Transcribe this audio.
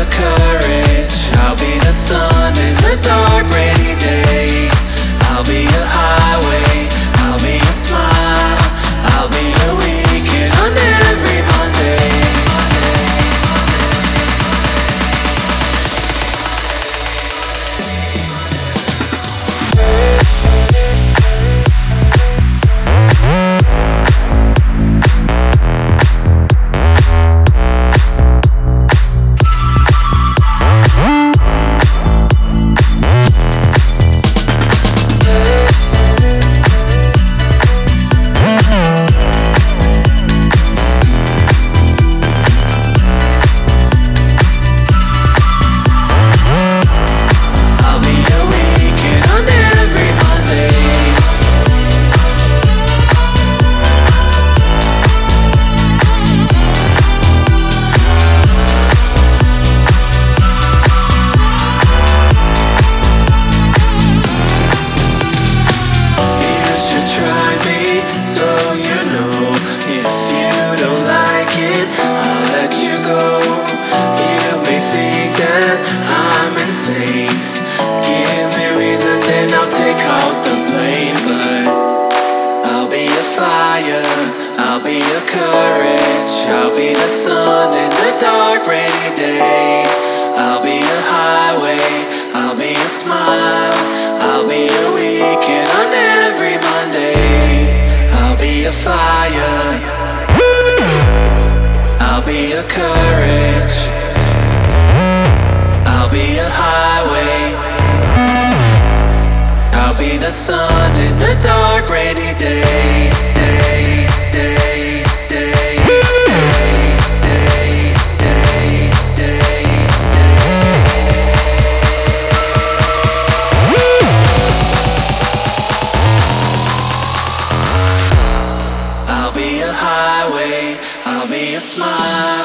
a courage. I'll be the sun in the dark rainy day. I'll be a highway, I'll be a smile, I'll be a weekend on every Monday. I'll be a courage, I'll be the sun in the dark rainy day. I'll be a highway, I'll be a smile, I'll be a weekend on every Monday. I'll be a fire, I'll be a courage, I'll be a highway, I'll be the sun in the dark rainy day. I'll be a highway, I'll be a smile.